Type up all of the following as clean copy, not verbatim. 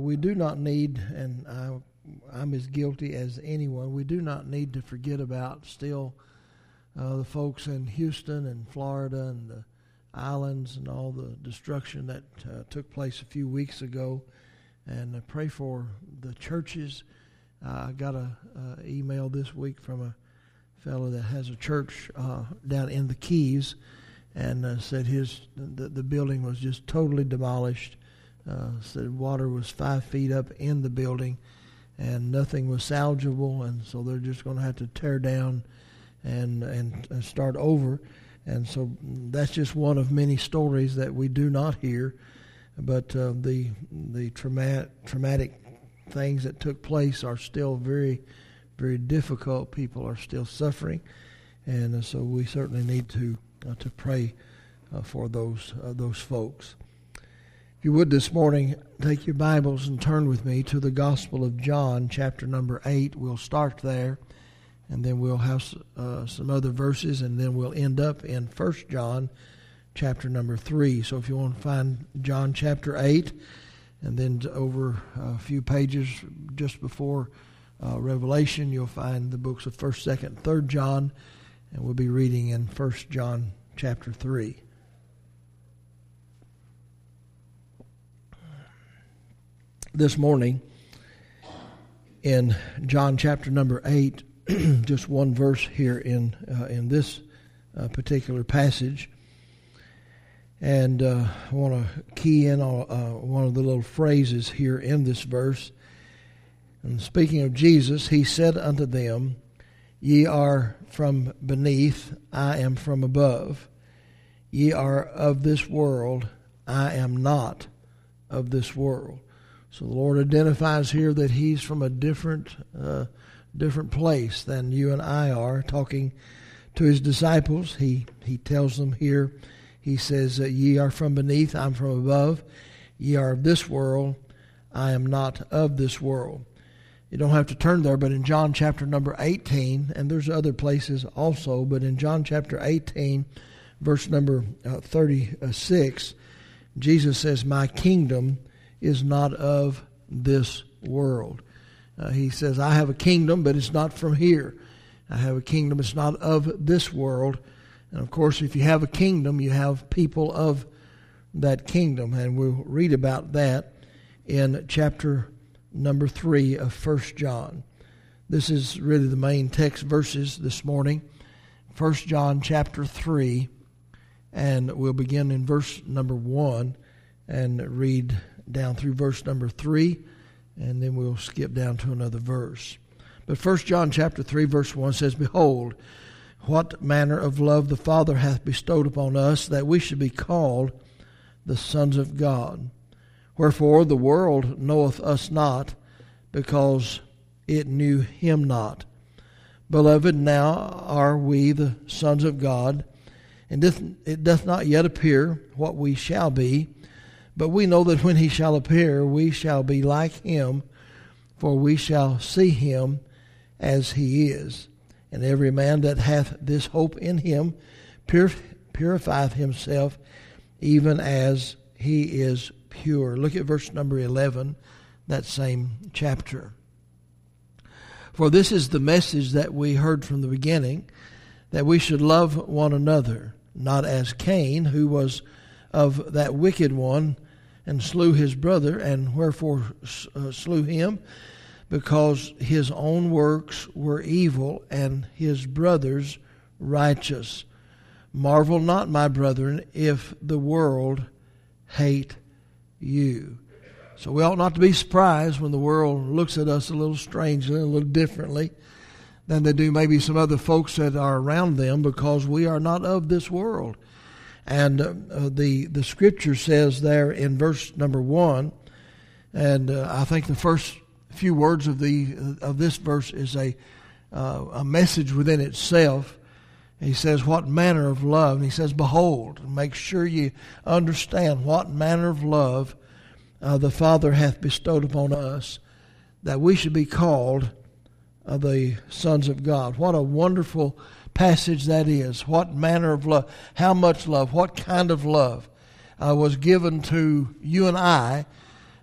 we do not need, and I'm as guilty as anyone, we do not need to forget about still the folks in Houston and Florida and the islands and all the destruction that took place a few weeks ago. And pray for the churches. I got a email this week from a fellow that has a church down in the Keys, and said the building was just totally demolished. Said water was 5 feet up in the building, and nothing was salvageable, and so they're just going to have to tear down and start over. And so that's just one of many stories that we do not hear. But the traumatic things that took place are still very, very difficult. People are still suffering, and so we certainly need to pray for those folks. If you would this morning, take your Bibles and turn with me to the Gospel of John, chapter number 8. We'll start there, and then we'll have some other verses, and then we'll end up in 1 John chapter number 3. So if you want to find John chapter 8, and then over a few pages just before Revelation, you'll find the books of 1st, 2nd, and 3rd John, and we'll be reading in 1 John chapter 3. This morning, in John chapter number 8, just one verse here in this particular passage. And I want to key in on one of the little phrases here in this verse. And speaking of Jesus, he said unto them, Ye are from beneath, I am from above. Ye are of this world, I am not of this world. So the Lord identifies here that he's from a different place than you and I are. Talking to his disciples, he tells them here, he says, Ye are from beneath, I'm from above. Ye are of this world, I am not of this world. You don't have to turn there, but in John chapter number 18, and there's other places also, but in John chapter 18, verse number 36, Jesus says, My kingdom is not of this world. He says, I have a kingdom, but it's not from here. I have a kingdom, it's not of this world. And of course, if you have a kingdom, you have people of that kingdom. And we'll read about that in chapter number 3 of 1 John. This is really the main text verses this morning. 1 John chapter 3, and we'll begin in verse number 1 and read down through verse number 3, and then we'll skip down to another verse. But 1 John chapter 3, verse 1 says, Behold, what manner of love the Father hath bestowed upon us, that we should be called the sons of God. Wherefore the world knoweth us not, because it knew him not. Beloved, now are we the sons of God, and it doth not yet appear what we shall be, but we know that when he shall appear, we shall be like him, for we shall see him as he is. And every man that hath this hope in him purifieth himself, even as he is pure. Look at verse number 11, that same chapter. For this is the message that we heard from the beginning, that we should love one another, not as Cain, who was of that wicked one, and slew his brother, and wherefore slew him? Because his own works were evil, and his brother's righteous. Marvel not, my brethren, if the world hate you. So we ought not to be surprised when the world looks at us a little strangely, a little differently than they do maybe some other folks that are around them, because we are not of this world. And the scripture says there in verse number 1, and I think the first few words of this verse is a message within itself. He says, what manner of love? And he says, behold. Make sure you understand what manner of love the Father hath bestowed upon us, that we should be called the sons of God. What a wonderful passage that is. What manner of love, how much love, what kind of love was given to you and I,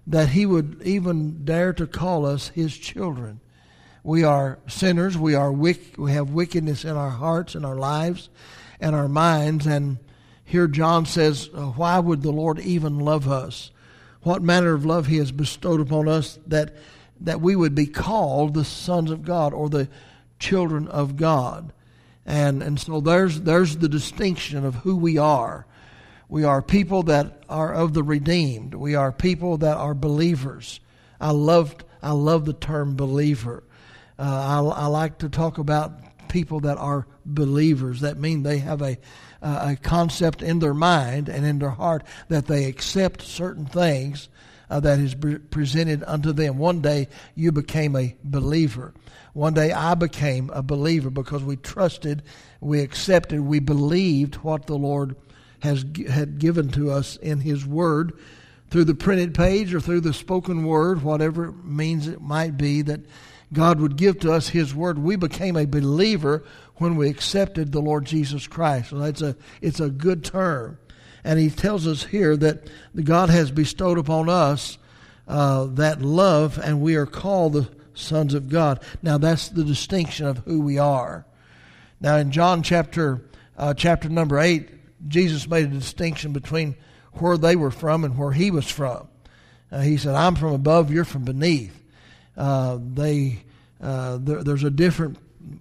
that He would even dare to call us His children. We are sinners. We have wickedness in our hearts and our lives and our minds. And here John says, why would the Lord even love us? What manner of love He has bestowed upon us that we would be called the sons of God or the children of God. And so there's the distinction of who we are. We are people that are of the redeemed. We are people that are believers. I love the term believer. I like to talk about people that are believers. That means they have a concept in their mind and in their heart that they accept certain things that is presented unto them. One day you became a believer. One day I became a believer because we trusted, we accepted, we believed what the Lord had given to us in His Word through the printed page or through the spoken word, whatever means it might be that God would give to us His Word. We became a believer when we accepted the Lord Jesus Christ. So it's a good term. And He tells us here that God has bestowed upon us that love, and we are called the sons of God. Now that's the distinction of who we are. Now in John chapter number 8, Jesus made a distinction between where they were from and where He was from. He said, I'm from above, you're from beneath. There's a difference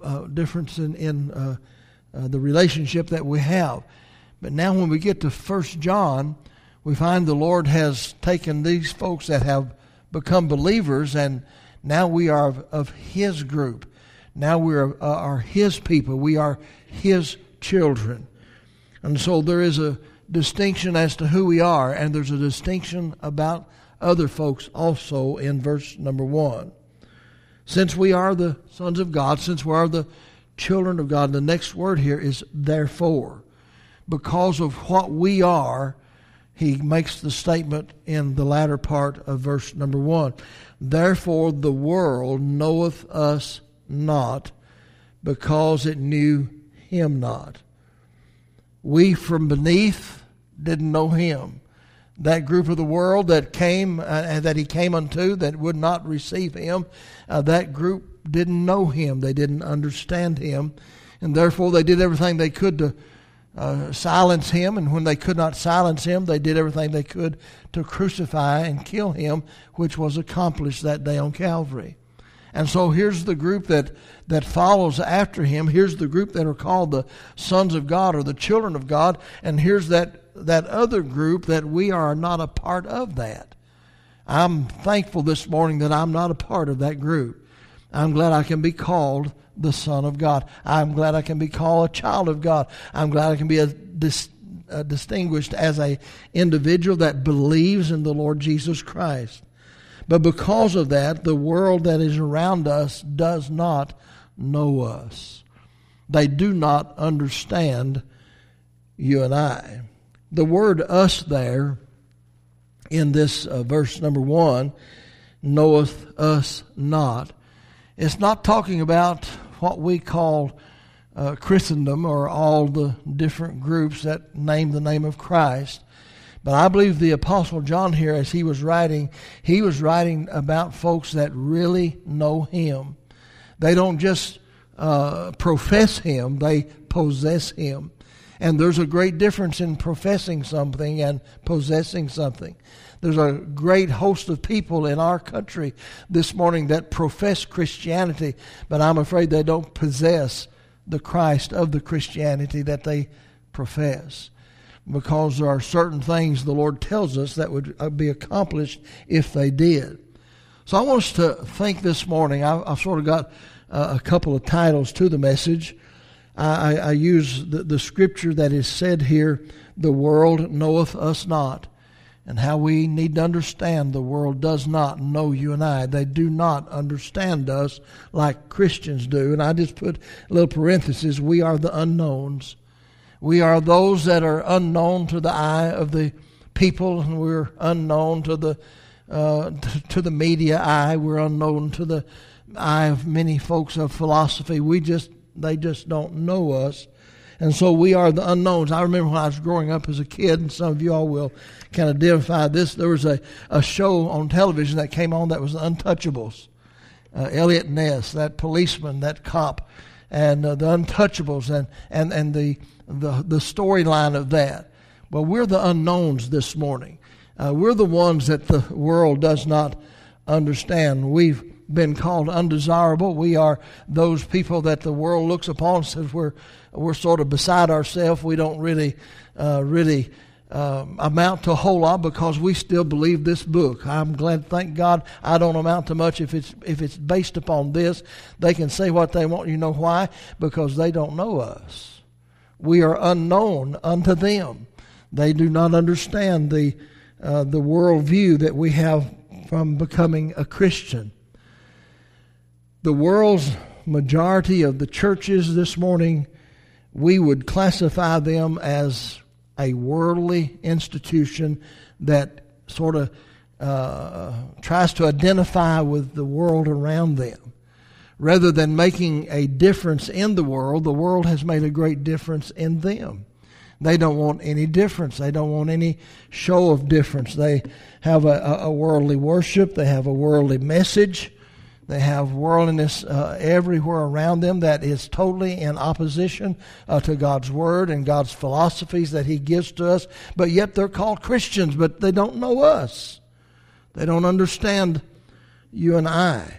in the relationship that we have. But now when we get to 1 John, we find the Lord has taken these folks that have become believers, and now we are of His group. Now we are His people. We are His children. And so there is a distinction as to who we are, and there's a distinction about other folks also in verse number 1. Since we are the sons of God, since we are the children of God, the next word here is therefore. Because of what we are, he makes the statement in the latter part of verse number 1. Therefore the world knoweth us not, because it knew Him not. We from beneath didn't know Him. That group of the world that came, that He came unto, that would not receive Him, that group didn't know Him. They didn't understand Him. And therefore they did everything they could to silence Him. And when they could not silence Him, they did everything they could to crucify and kill Him, which was accomplished that day on Calvary. And so here's the group that follows after Him. Here's the group that are called the sons of God or the children of God. And here's that other group that we are not a part of that. I'm thankful this morning that I'm not a part of that group. I'm glad I can be called the Son of God. I'm glad I can be called a child of God. I'm glad I can be distinguished as an individual that believes in the Lord Jesus Christ. But because of that, the world that is around us does not know us. They do not understand you and I. The word us there in this verse number 1, knoweth us not. It's not talking about what we call Christendom or all the different groups that name the name of Christ. But I believe the Apostle John here, as he was writing about folks that really know Him. They don't just profess Him, they possess Him. And there's a great difference in professing something and possessing something. There's a great host of people in our country this morning that profess Christianity, but I'm afraid they don't possess the Christ of the Christianity that they profess. Because there are certain things the Lord tells us that would be accomplished if they did. So I want us to think this morning. I've sort of got a couple of titles to the message. I use the scripture that is said here, the world knoweth us not, and how we need to understand the world does not know you and I. They do not understand us like Christians do. And I just put a little parenthesis, we are the unknowns. We are those that are unknown to the eye of the people, and we're unknown to the media eye. We're unknown to the eye of many folks of philosophy. They just don't know us. And so we are the unknowns. I remember when I was growing up as a kid, and some of you all will kind of identify this. There was a show on television that came on that was The Untouchables. Elliot Ness, that policeman, that cop, and The Untouchables, and the storyline of that. Well, we're the unknowns this morning. We're the ones that the world does not understand. We've been called undesirable. We are those people that the world looks upon and says we're sort of beside ourselves. We don't really amount to a whole lot because we still believe this book. I'm glad, thank God, I don't amount to much if it's based upon this. They can say what they want. You know why? Because they don't know us. We are unknown unto them. They do not understand the worldview that we have from becoming a Christian. The world's majority of the churches this morning, we would classify them as a worldly institution that sort of tries to identify with the world around them. Rather than making a difference in the world has made a great difference in them. They don't want any difference. They don't want any show of difference. They have a worldly worship. They have a worldly message. They have worldliness everywhere around them that is totally in opposition to God's Word and God's philosophies that He gives to us. But yet they're called Christians, but they don't know us. They don't understand you and I.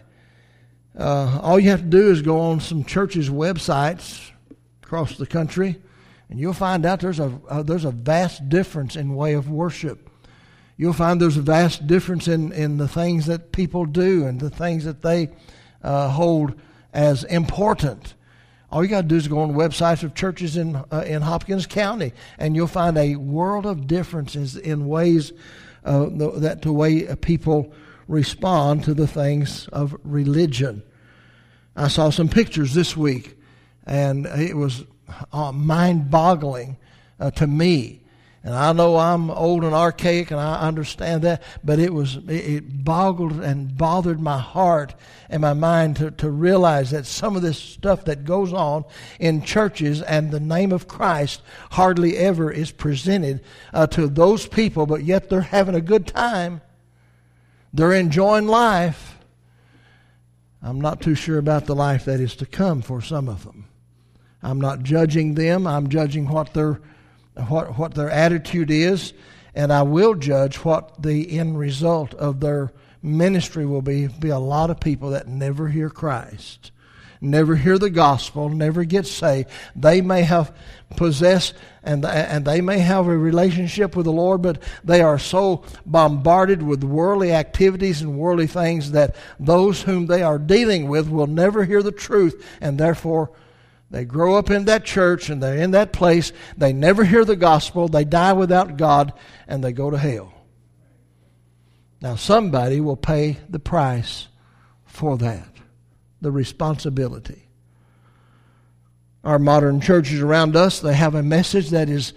All you have to do is go on some churches' websites across the country, and you'll find out there's a vast difference in way of worship. You'll find there's a vast difference in the things that people do and the things that they hold as important. All you got to do is go on websites of churches in Hopkins County, and you'll find a world of differences in ways that the way people respond to the things of religion. I saw some pictures this week, and it was mind-boggling to me. And I know I'm old and archaic, and I understand that, but it boggled and bothered my heart and my mind to realize that some of this stuff that goes on in churches and the name of Christ hardly ever is presented to those people, but yet they're having a good time. They're enjoying life. I'm not too sure about the life that is to come for some of them. I'm not judging them. I'm judging what their attitude is, and I will judge what the end result of their ministry will be. Be a lot of people that never hear Christ, never hear the gospel, never get saved. They may have possessed and they may have a relationship with the Lord, but they are so bombarded with worldly activities and worldly things that those whom they are dealing with will never hear the truth, and therefore they grow up in that church and they're in that place. They never hear the gospel. They die without God and they go to hell. Now somebody will pay the price for that, the responsibility. Our modern churches around us, they have a message that is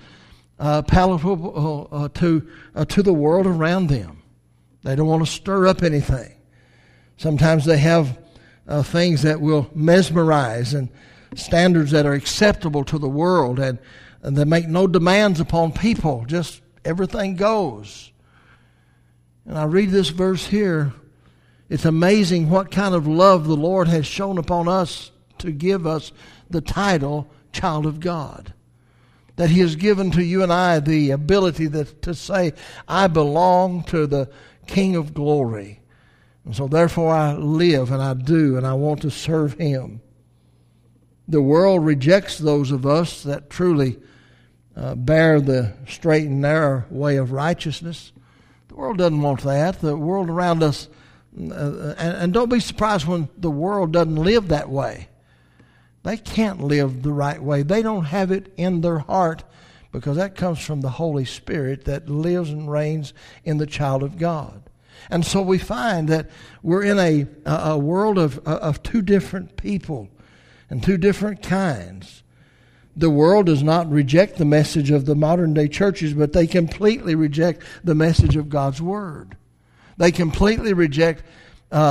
palatable to the world around them. They don't want to stir up anything. Sometimes they have things that will mesmerize and standards that are acceptable to the world, and they make no demands upon people. Just everything goes. And I read this verse here. It's amazing what kind of love the Lord has shown upon us to give us the title child of God. That He has given to you and I the ability to say, I belong to the King of glory. And so therefore I live and I do and I want to serve Him. The world rejects those of us that truly bear the straight and narrow way of righteousness. The world doesn't want that. The world around us, and don't be surprised when the world doesn't live that way. They can't live the right way. They don't have it in their heart, because that comes from the Holy Spirit that lives and reigns in the child of God. And so we find that we're in a world of two different people and two different kinds. The world does not reject the message of the modern day churches, but they completely reject the message of God's Word. They completely reject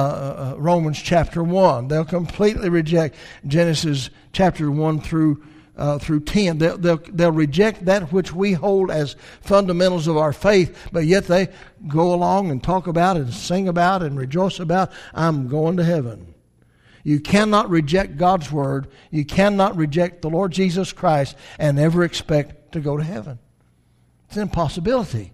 Romans chapter 1. They'll completely reject Genesis chapter 1 through through 10. They'll reject that which we hold as fundamentals of our faith, but yet they go along and talk about and sing about and rejoice about, I'm going to heaven. You cannot reject God's Word. You cannot reject the Lord Jesus Christ and ever expect to go to heaven. It's an impossibility.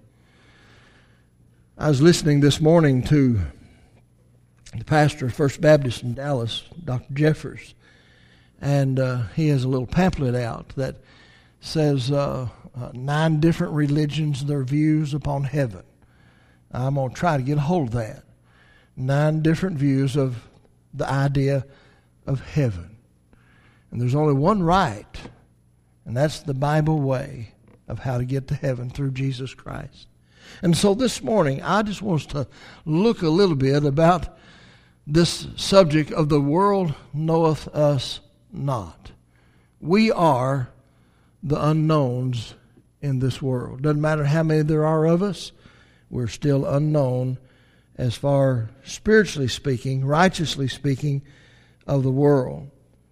I was listening this morning to the pastor of First Baptist in Dallas, Dr. Jeffers, and he has a little pamphlet out that says 9 different religions and their views upon heaven. I'm going to try to get a hold of that. 9 different views of the idea of heaven. And there's only one right, and that's the Bible way of how to get to heaven through Jesus Christ. And so this morning, I just want us to look a little bit about this subject of the world knoweth us not. We are the unknowns in this world. Doesn't matter how many there are of us, we're still unknown as far spiritually speaking, righteously speaking, of the world.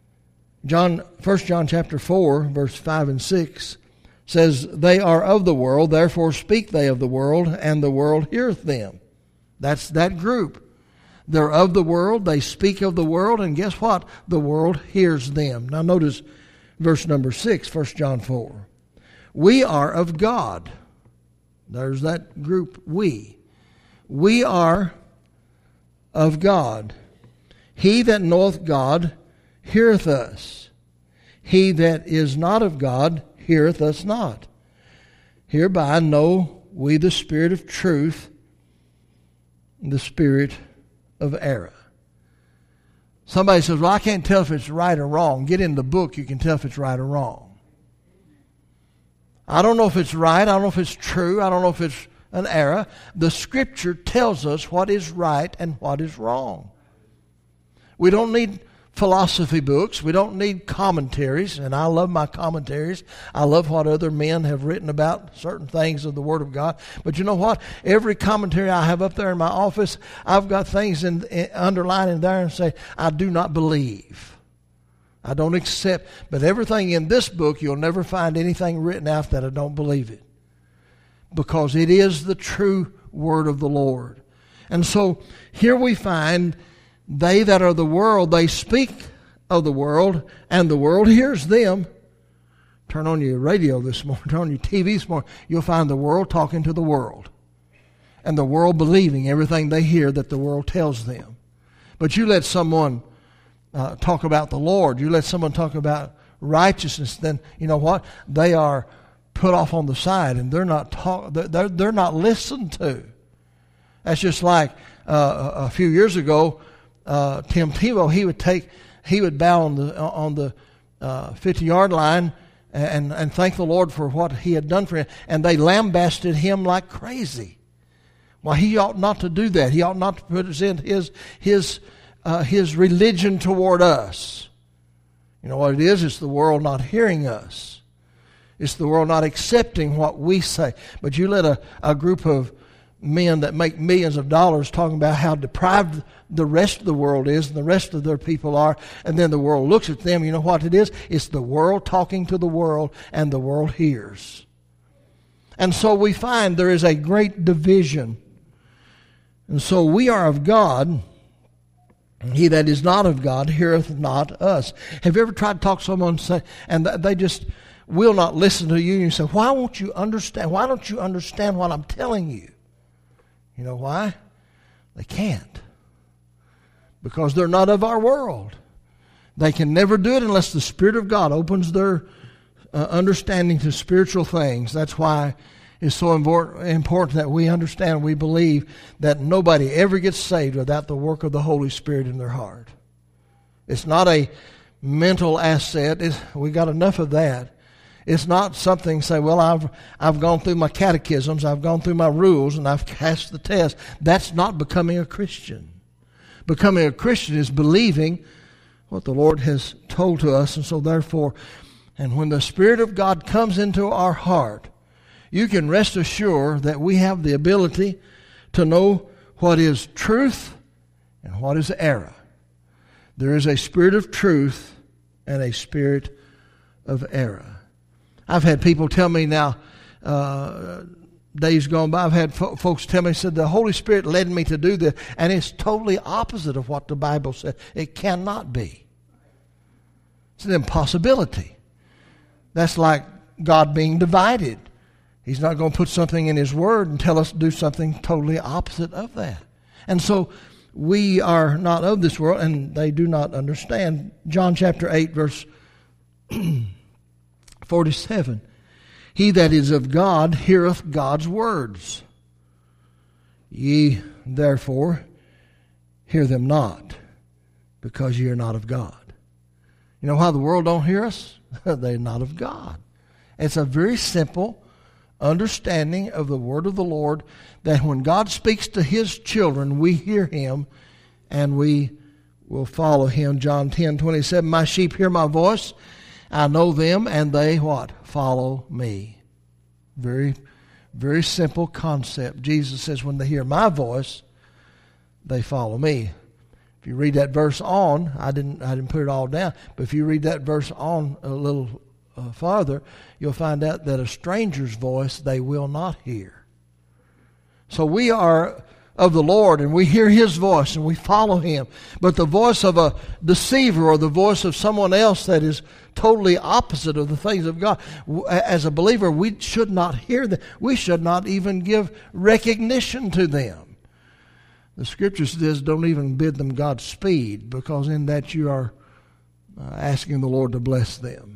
1 John chapter 4, verse 5 and 6 says, they are of the world, therefore speak they of the world, and the world heareth them. That's that group. They're of the world, they speak of the world, and guess what? The world hears them. Now notice verse number 6, 1 John 4. We are of God. There's that group, we. We are of God. He that knoweth God heareth us. He that is not of God heareth us not. Hereby know we the spirit of truth, the spirit of error. Somebody says, well, I can't tell if it's right or wrong. Get in the book, you can tell if it's right or wrong. I don't know if it's right. I don't know if it's true. I don't know if it's an error. The Scripture tells us what is right and what is wrong. We don't need philosophy books. We don't need commentaries, and I love my commentaries. I love what other men have written about certain things of the Word of God. But you know what? Every commentary I have up there in my office, I've got things underlined in there and say, I do not believe. I don't accept. But everything in this book, you'll never find anything written out that I don't believe it. Because it is the true word of the Lord. And so here we find they that are the world, they speak of the world, and the world hears them. Turn on your radio this morning, turn on your TV this morning, you'll find the world talking to the world. And the world believing everything they hear that the world tells them. But you let someone talk about the Lord, you let someone talk about righteousness, then you know what? They are put off on the side, and they're not listened to. That's just like a few years ago, Tim Tebow. He would bow on the 50-yard line and thank the Lord for what he had done for him, and they lambasted him like crazy. Well, he ought not to do that. He ought not to present his religion toward us. You know what it is? It's the world not hearing us. It's the world not accepting what we say. But you let a group of men that make millions of dollars talking about how deprived the rest of the world is and the rest of their people are, and then the world looks at them. You know what it is? It's the world talking to the world, and the world hears. And so we find there is a great division. And so we are of God. He that is not of God heareth not us. Have you ever tried to talk to someone and they just will not listen to you, and you say, why won't you understand? Why don't you understand what I'm telling you? You know why? They can't. Because they're not of our world. They can never do it unless the Spirit of God opens their understanding to spiritual things. That's why it's so important that we understand, we believe that nobody ever gets saved without the work of the Holy Spirit in their heart. It's not a mental asset. We got enough of that. It's not something, say, well, I've gone through my catechisms, I've gone through my rules, and I've passed the test. That's not becoming a Christian. Becoming a Christian is believing what the Lord has told to us, and so therefore, and when the Spirit of God comes into our heart, you can rest assured that we have the ability to know what is truth and what is error. There is a spirit of truth and a spirit of error. I've had people tell me now, days gone by, I've had folks tell me, said, the Holy Spirit led me to do this, and it's totally opposite of what the Bible says. It cannot be. It's an impossibility. That's like God being divided. He's not going to put something in His Word and tell us to do something totally opposite of that. And so we are not of this world, and they do not understand. John chapter 8, verse 47. He that is of God heareth God's words. Ye therefore hear them not, because ye are not of God. You know why the world don't hear us? They're not of God. It's a very simple understanding of the word of the Lord, that when God speaks to His children, we hear Him and we will follow Him. John 10:27, my sheep hear my voice, I know them, and they what? Follow me. Very, very simple concept. Jesus says when they hear my voice, they follow me. If you read that verse on, I didn't put it all down, but if you read that verse on a little farther, you'll find out that a stranger's voice they will not hear. So we are of the Lord, and we hear His voice, and we follow Him. But the voice of a deceiver, or the voice of someone else that is totally opposite of the things of God, as a believer, we should not hear them. We should not even give recognition to them. The Scripture says, don't even bid them Godspeed, because in that you are asking the Lord to bless them.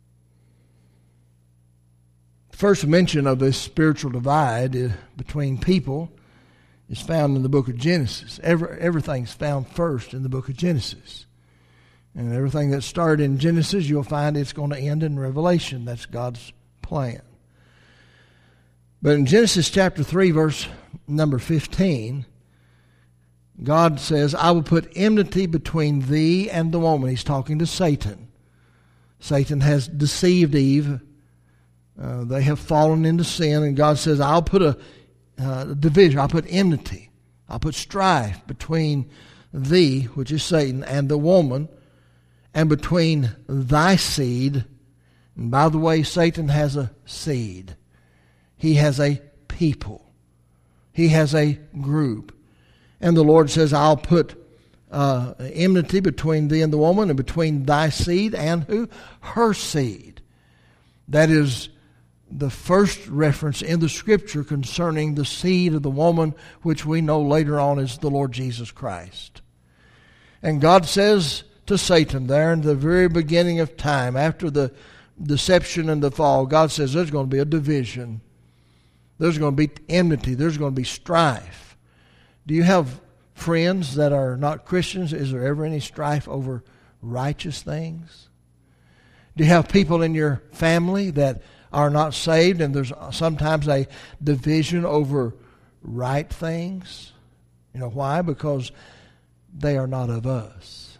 The first mention of this spiritual divide between people is found in the book of Genesis. Everything's found first in the book of Genesis. And everything that started in Genesis, you'll find it's going to end in Revelation. That's God's plan. But in Genesis chapter 3, verse number 15, God says, I will put enmity between thee and the woman. He's talking to Satan. Satan has deceived Eve. They have fallen into sin, and God says, I'll put a division, I'll put enmity, I'll put strife between thee, which is Satan, and the woman, and between thy seed. And by the way, Satan has a seed. He has a people. He has a group. And the Lord says, I'll put enmity between thee and the woman, and between thy seed and who? Her seed. That is the first reference in the Scripture concerning the seed of the woman, which we know later on is the Lord Jesus Christ. And God says to Satan there in the very beginning of time, after the deception and the fall, God says there's going to be a division. There's going to be enmity. There's going to be strife. Do you have friends that are not Christians? Is there ever any strife over righteous things? Do you have people in your family that are not saved, and there's sometimes a division over right things? You know why? Because they are not of us.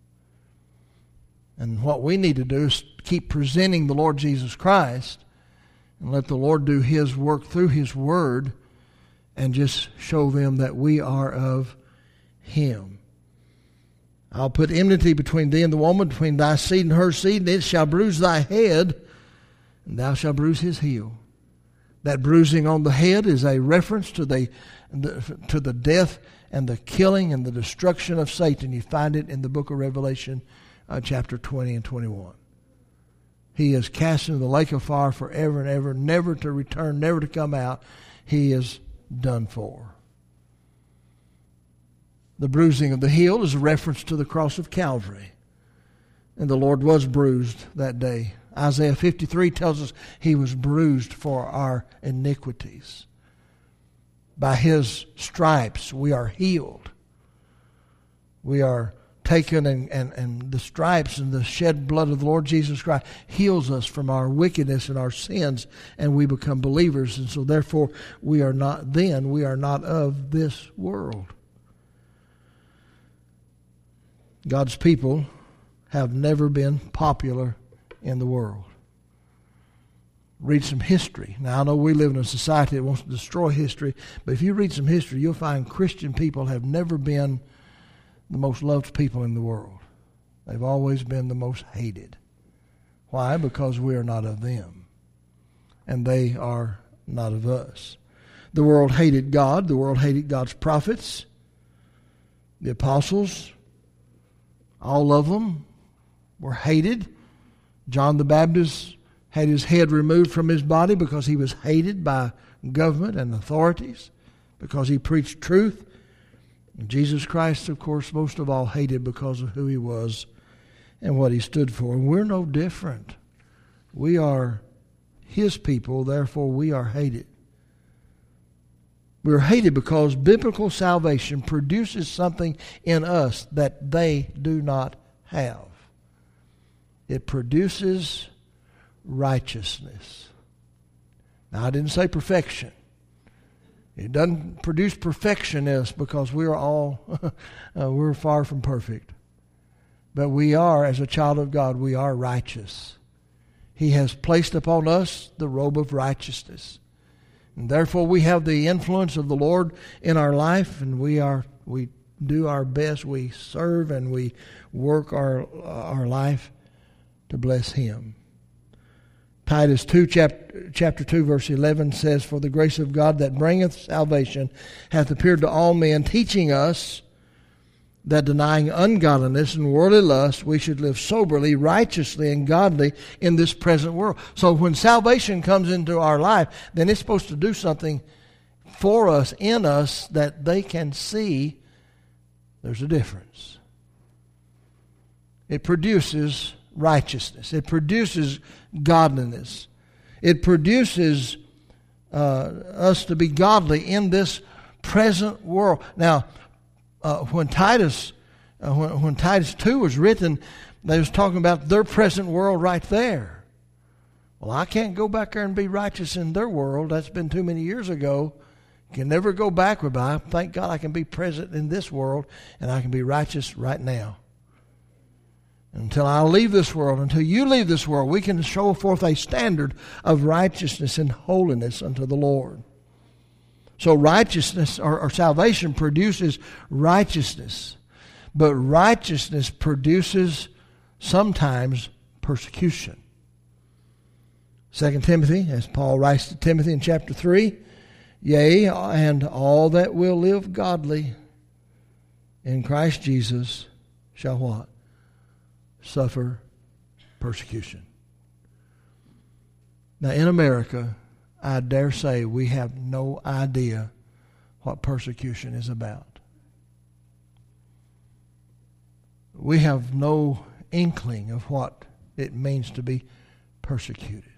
And what we need to do is keep presenting the Lord Jesus Christ and let the Lord do His work through His Word and just show them that we are of Him. I'll put enmity between thee and the woman, between thy seed and her seed, and it shall bruise thy head, and thou shalt bruise his heel. That bruising on the head is a reference to the death and the killing and the destruction of Satan. You find it in the book of Revelation, chapter 20 and 21. He is cast into the lake of fire forever and ever, never to return, never to come out. He is done for. The bruising of the heel is a reference to the cross of Calvary. And the Lord was bruised that day. Isaiah 53 tells us He was bruised for our iniquities. By His stripes we are healed. We are taken, and the stripes and the shed blood of the Lord Jesus Christ heals us from our wickedness and our sins, and we become believers. And so therefore we are not of this world. God's people have never been popular in the world. Read some history. Now, I know we live in a society that wants to destroy history, but if you read some history, you'll find Christian people have never been the most loved people in the world. They've always been the most hated. Why? Because we are not of them, and they are not of us. The world hated God. The world hated God's prophets. The apostles, all of them, were hated. John the Baptist had his head removed from his body because he was hated by government and authorities, because he preached truth. And Jesus Christ, of course, most of all hated because of who he was and what he stood for. And we're no different. We are his people, therefore we are hated. We're hated because biblical salvation produces something in us that they do not have. It produces righteousness. Now, I didn't say perfection. It doesn't produce perfection in us because we're all, we're far from perfect. But we are, as a child of God, we are righteous. He has placed upon us the robe of righteousness. And therefore we have the influence of the Lord in our life, and we do our best. We serve and we work our life to bless Him. Titus 2, chapter 2, verse 11 says, "For the grace of God that bringeth salvation hath appeared to all men, teaching us that denying ungodliness and worldly lust, we should live soberly, righteously, and godly in this present world." So when salvation comes into our life, then it's supposed to do something for us, in us, that they can see there's a difference. It produces righteousness. It produces godliness. It produces us to be godly in this present world. Now, when Titus 2 was written, they was talking about their present world right there. Well, I can't go back there and be righteous in their world. That's been too many years ago. Can never go backward. But I thank God I can be present in this world, and I can be righteous right now. Until I leave this world, until you leave this world, we can show forth a standard of righteousness and holiness unto the Lord. So righteousness or salvation produces righteousness. But righteousness produces sometimes persecution. 2 Timothy, as Paul writes to Timothy in chapter 3, "Yea, and all that will live godly in Christ Jesus shall" what? "Suffer persecution." Now in America, I dare say we have no idea what persecution is about. We have no inkling of what it means to be persecuted.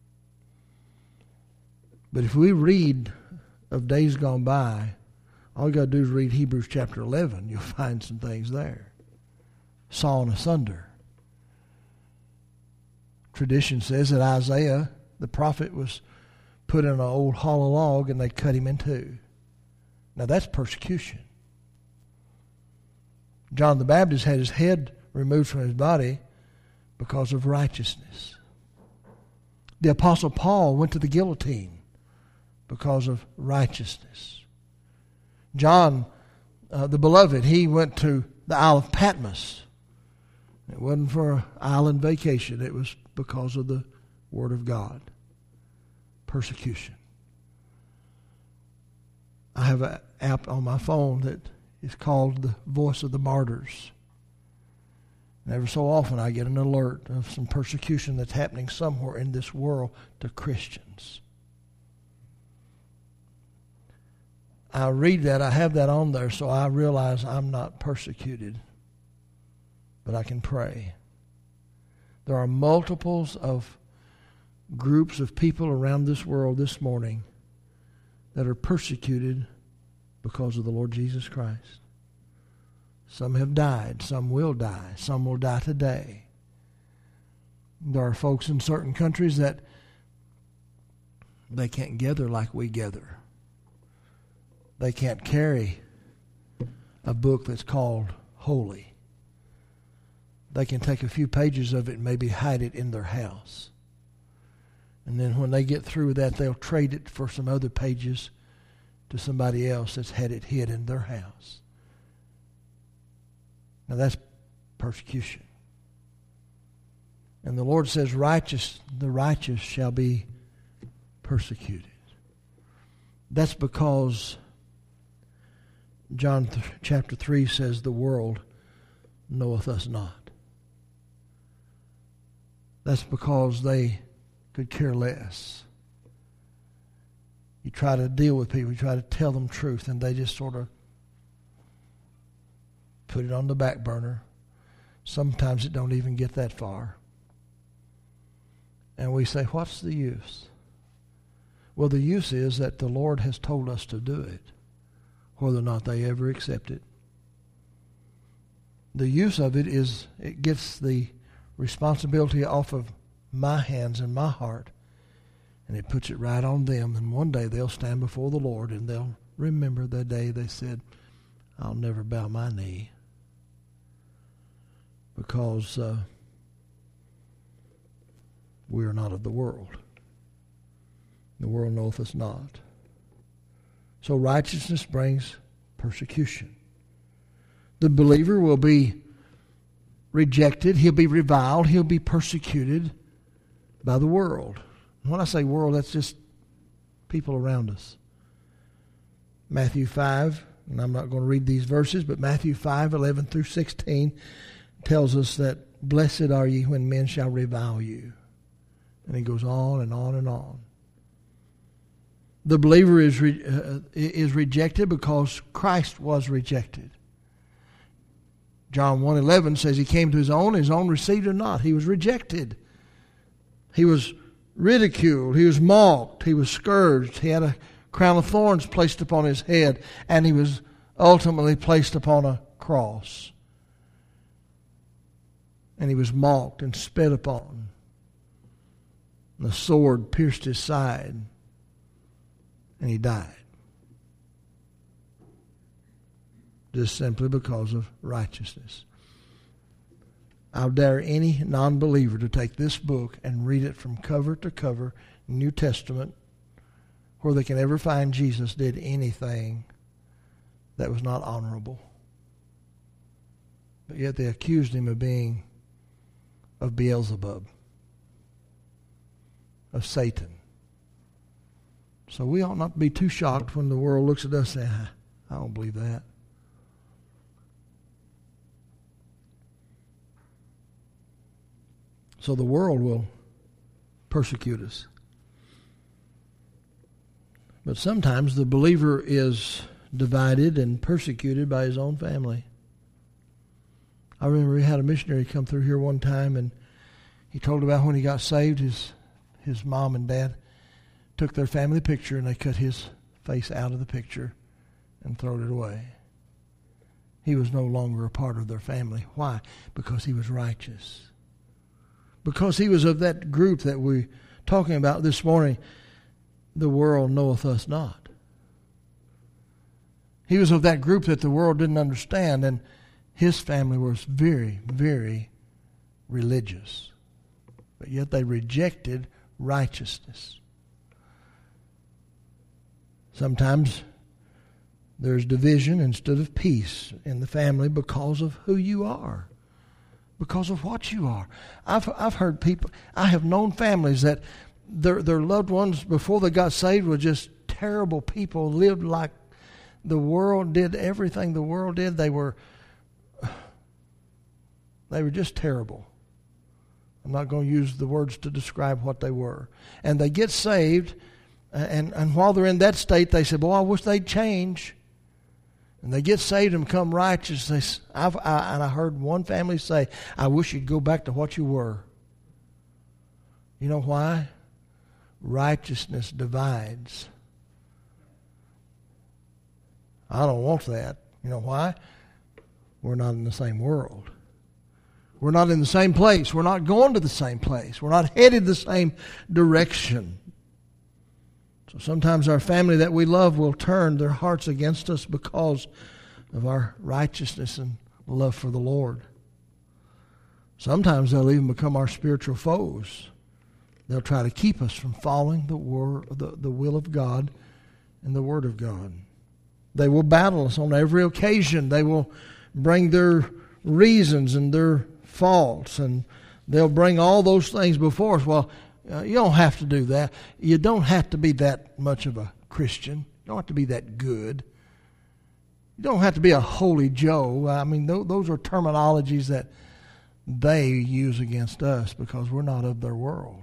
But if we read of days gone by, all you got to do is read Hebrews chapter 11. You'll find some things there. Sawn asunder. Tradition says that Isaiah, the prophet, was put in an old hollow log and they cut him in two. Now that's persecution. John the Baptist had his head removed from his body because of righteousness. The Apostle Paul went to the guillotine because of righteousness. John, the beloved, he went to the Isle of Patmos. It wasn't for an island vacation. It was because of the Word of God. Persecution. I have an app on my phone that is called the Voice of the Martyrs. And every so often I get an alert of some persecution that's happening somewhere in this world to Christians. I read that, I have that on there, so I realize I'm not persecuted, but I can pray. There are multiples of groups of people around this world this morning that are persecuted because of the Lord Jesus Christ. Some have died, some will die, some will die today. There are folks in certain countries that they can't gather like we gather. They can't carry a book that's called holy. They can take a few pages of it and maybe hide it in their house. And then when they get through with that, they'll trade it for some other pages to somebody else that's had it hid in their house. Now that's persecution. And the Lord says, the righteous shall be persecuted. That's because John chapter 3 says, the world knoweth us not. That's because they could care less. You try to deal with people, you try to tell them truth, and they just sort of put it on the back burner. Sometimes it don't even get that far. And we say, what's the use? Well, the use is that the Lord has told us to do it, whether or not they ever accept it. The use of it is it gets the responsibility off of my hands and my heart, and it puts it right on them. And one day they'll stand before the Lord and they'll remember the day they said, I'll never bow my knee, because we are not of the world. The world knoweth us not. So righteousness brings persecution. The believer will be rejected. He'll be reviled. He'll be persecuted by the world. When I say world, that's just people around us. Matthew 5, and I'm not going to read these verses, but Matthew 5, 11 through 16 tells us that blessed are ye when men shall revile you. And he goes on and on and on. The believer is rejected because Christ was rejected. John 1:11 says he came to his own received him not. He was rejected. He was ridiculed. He was mocked. He was scourged. He had a crown of thorns placed upon his head, and he was ultimately placed upon a cross. And he was mocked and spit upon. The sword pierced his side, and he died. Just simply because of righteousness. I'll dare any non-believer to take this book and read it from cover to cover, New Testament, where they can ever find Jesus did anything that was not honorable. But yet they accused him of Beelzebub, of Satan. So we ought not be too shocked when the world looks at us and says, I don't believe that. So the world will persecute us. But sometimes the believer is divided and persecuted by his own family. I remember we had a missionary come through here one time, and he told about when he got saved, his mom and dad took their family picture and they cut his face out of the picture and thrown it away. He was no longer a part of their family. Why? Because he was righteous. Because he was of that group that we're talking about this morning, the world knoweth us not. He was of that group that the world didn't understand, and his family was very, very religious. But yet they rejected righteousness. Sometimes there's division instead of peace in the family because of who you are, because of what you are. I've heard people, I have known families that their loved ones before they got saved were just terrible people, lived like the world, did everything the world did. They were just terrible. I'm not going to use the words to describe what they were. And they get saved, and while they're in that state, they say, boy, I wish they'd change. And they get saved and become righteous. And I heard one family say, I wish you'd go back to what you were. You know why? Righteousness divides. I don't want that. You know why? We're not in the same world. We're not in the same place. We're not going to the same place. We're not headed the same direction. So sometimes our family that we love will turn their hearts against us because of our righteousness and love for the Lord. Sometimes they'll even become our spiritual foes. They'll try to keep us from following the will of God and the Word of God. They will battle us on every occasion. They will bring their reasons and their faults, and They'll bring all those things before us. Well, you don't have to do that. You don't have to be that much of a Christian. You don't have to be that good. You don't have to be a holy Joe. I mean, those are terminologies that they use against us because we're not of their world.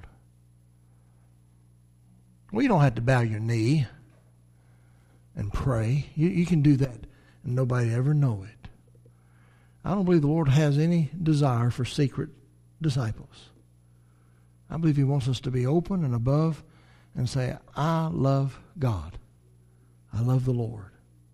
Well, you don't have to bow your knee and pray. You can do that and nobody ever know it. I don't believe the Lord has any desire for secret disciples. I believe He wants us to be open and above and say, I love God. I love the Lord.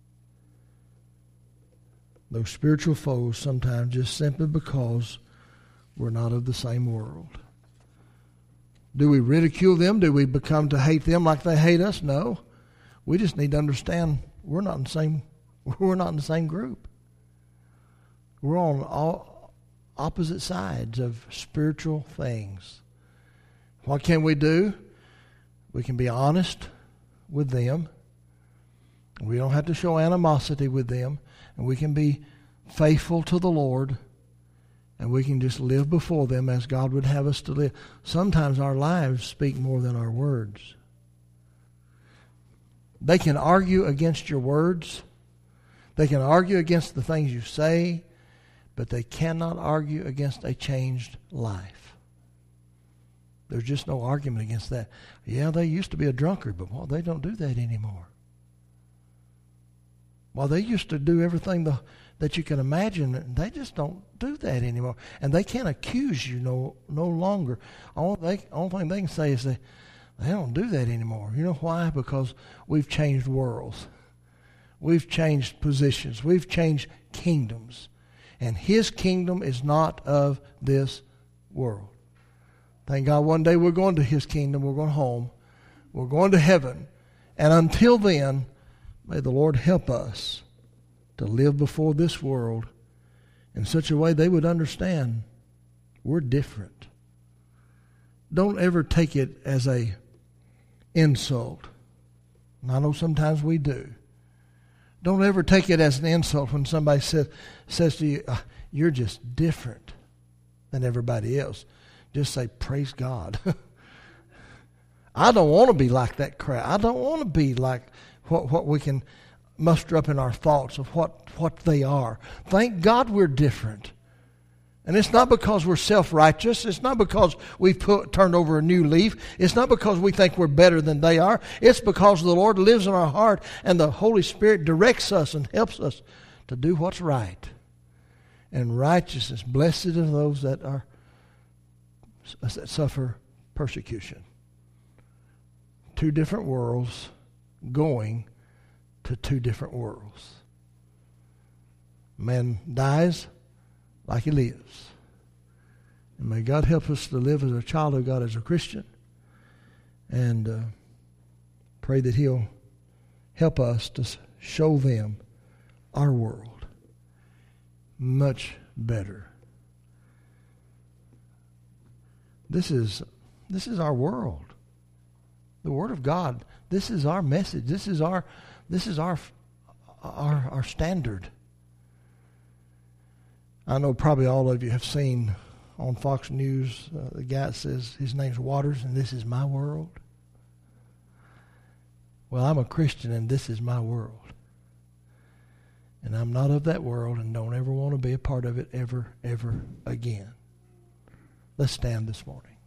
Those spiritual foes sometimes just simply because we're not of the same world. Do we ridicule them? Do we become to hate them like they hate us? No. We just need to understand we're not in the same group. We're on all opposite sides of spiritual things. What can we do? We can be honest with them. We don't have to show animosity with them. And we can be faithful to the Lord. And we can just live before them as God would have us to live. Sometimes our lives speak more than our words. They can argue against your words. They can argue against the things you say. But they cannot argue against a changed life. There's just no argument against that. Yeah, they used to be a drunkard, but well, they don't do that anymore. Well, they used to do everything that you can imagine. They just don't do that anymore. And they can't accuse you no longer. Only thing they can say is they don't do that anymore. You know why? Because we've changed worlds. We've changed positions. We've changed kingdoms. And His kingdom is not of this world. Thank God one day we're going to His kingdom. We're going home. We're going to heaven. And until then, may the Lord help us to live before this world in such a way they would understand we're different. Don't ever take it as a insult. And I know sometimes we do. Don't ever take it as an insult when somebody says to you, you're just different than everybody else. Just say, praise God. I don't want to be like that crowd. I don't want to be like what we can muster up in our thoughts of what they are. Thank God we're different. And it's not because we're self-righteous. It's not because we've turned over a new leaf. It's not because we think we're better than they are. It's because the Lord lives in our heart and the Holy Spirit directs us and helps us to do what's right. And righteousness, blessed are those that suffer persecution. Two different worlds going to two different worlds. Man dies like he lives. And may God help us to live as a child of God, as a Christian. And pray that He'll help us to show them our world much better. This is our world. The Word of God. This is our message. This is our standard. I know probably all of you have seen on Fox News the guy that says his name's Waters and this is my world. Well, I'm a Christian and this is my world. And I'm not of that world and don't ever want to be a part of it ever again. Let's stand this morning.